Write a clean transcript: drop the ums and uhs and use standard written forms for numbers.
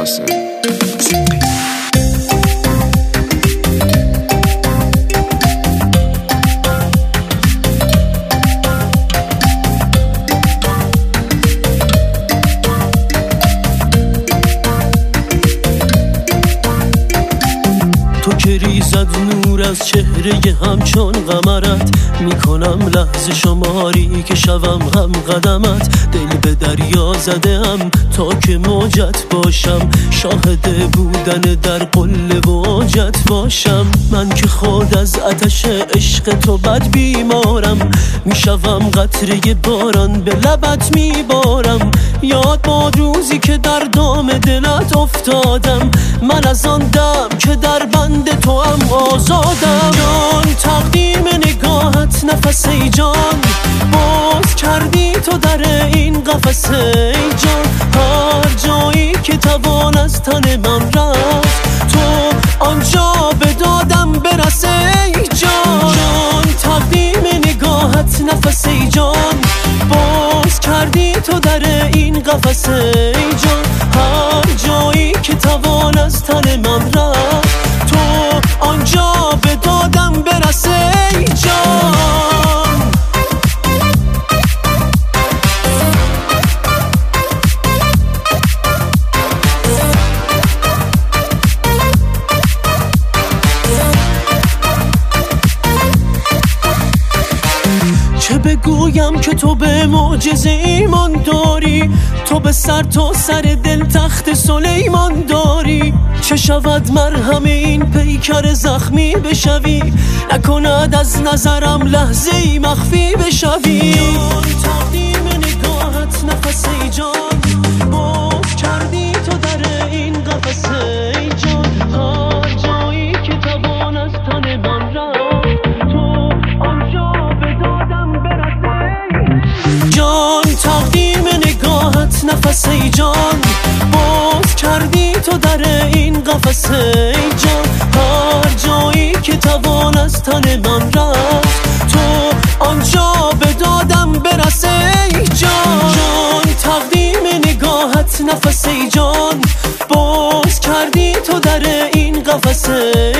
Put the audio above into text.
قاسم. تو که ریزد نور از چهره همچون قمرت، میکنم لحظه شماری که شوم هم قدمت. دل به دریا زدم تا که موجت باشم، شاهد بودن در قله واجت باشم. من که خود از آتش عشق تو بد بیمارم، میشوم قطره باران به لبت میبارم. یاد باد روزی که در دام دلت افتادم، من از آن دم که در بند تو هم آزادم. جان تقدیم نگاهت نفس ای جان، باز کردی تو در این قفس ای جان. هر جایی که توان از تن من رفت، تو آنجا به دادم برس ای جان. جان تقدیم نگاهت نفس ای جان، باز کردی تو در این قفس ای جان. هر جایی که توان از تن من رفت، تو آنجا به دادم برس ای جان. چه بگویم که تو به معجزه ایمان داری، تو به سر تا سر دل تخت سلیمان داری. چه شود مرهم این پیکر زخمی بشوی، نکند از نظرم لحظه ای مخفی بشوی. تقدیم نگاهت نفس ای جان، باز کردی تو در این قفس ای جان. هر جایی که توان از تن من رفت، تو آنجا به دادم برس. جان تقدیم نگاهت نفس ای جان، باز کردی تو در این قفس ای جان. هر جایی که توان از تن من رفت، تو آنجا به دادم برس ای جان. جان تقدیم نگاهت نفس ای جان، باز کردی تو در این قفس